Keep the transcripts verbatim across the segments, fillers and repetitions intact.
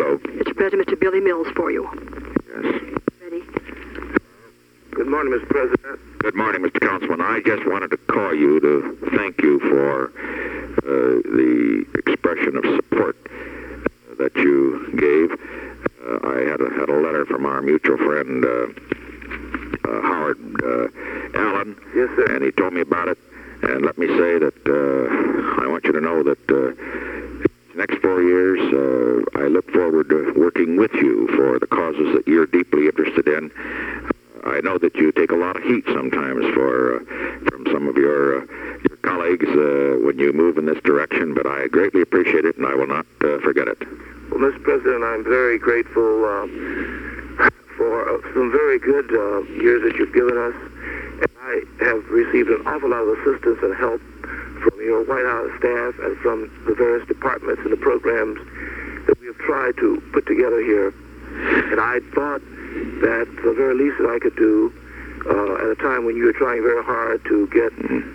Hello. Mister President, Mister Billy Mills for you. Yes. Ready? Good morning, Mister President. Good morning, Mister Councilman. I just wanted to call you to thank you for uh, the expression of support uh, that you gave. Uh, I had a, had a letter from our mutual friend, uh, uh, Howard uh, Allen. Yes, sir. And he told me about it. And let me say that uh, I want you to know that uh, next four years, uh, I look forward to working with you for the causes that you're deeply interested in. I know that you take a lot of heat sometimes for uh, from some of your uh, your colleagues uh, when you move in this direction, but I greatly appreciate it, and I will not uh, forget it. Well, Mister President, I'm very grateful uh, for uh, some very good uh, years that you've given us. And I have received an awful lot of assistance and help from your White House staff and from the various departments and the programs that we have tried to put together here. And I thought that the very least that I could do uh, at a time when you were trying very hard to get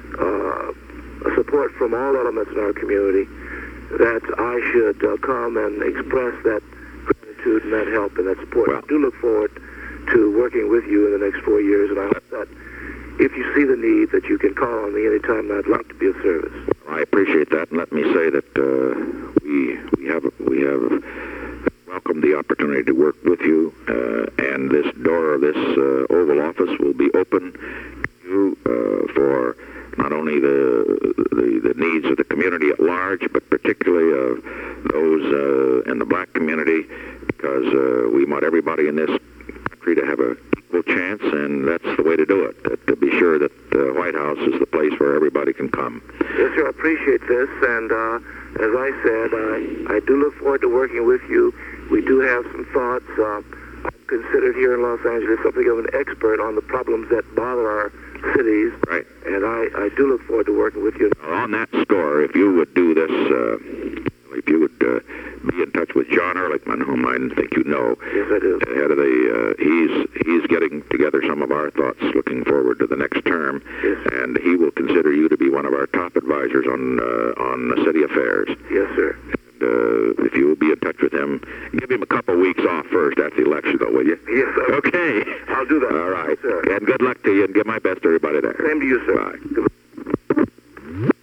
uh, support from all elements in our community, that I should uh, come and express that gratitude and that help and that support. Well, I do look forward to working with you in the next four years, and I hope that if you see the need, that you can call on me anytime I'd like to be of service. I appreciate that, and let me say that uh, we we have we have welcomed the opportunity to work with you, uh, and this door of this uh, Oval Office will be open to you uh, for not only the, the the needs of the community at large, but particularly of those uh, in the black community, because uh, we want everybody in this country to have a equal chance, and that's the way to do it, uh, to be sure that the White House is the place where everybody can come. Yes, sir, I appreciate this, and uh, as I said, I, I do look forward to working with you. We do have some thoughts. Uh, I'm considered here in Los Angeles something of an expert on the problems that bother our cities. Right. And I, I do look forward to working with you. On that score, if you would do this, uh, if you would uh, be in touch with John Ehrlichman, whom I think you know. Yes, I do. Head of the, uh, he's he's getting together some of our thoughts looking forward to the next term, yes, and he will consider you to be one of our top advisors on uh, on city affairs. Yes, sir. Uh, if you will be in touch with him, give him a couple weeks off first after the election, though, will you? Yes, sir. Okay. I'll do that. All right. Yes, sir. And good luck to you, and give my best to everybody there. Same to you, sir. Bye. Goodbye.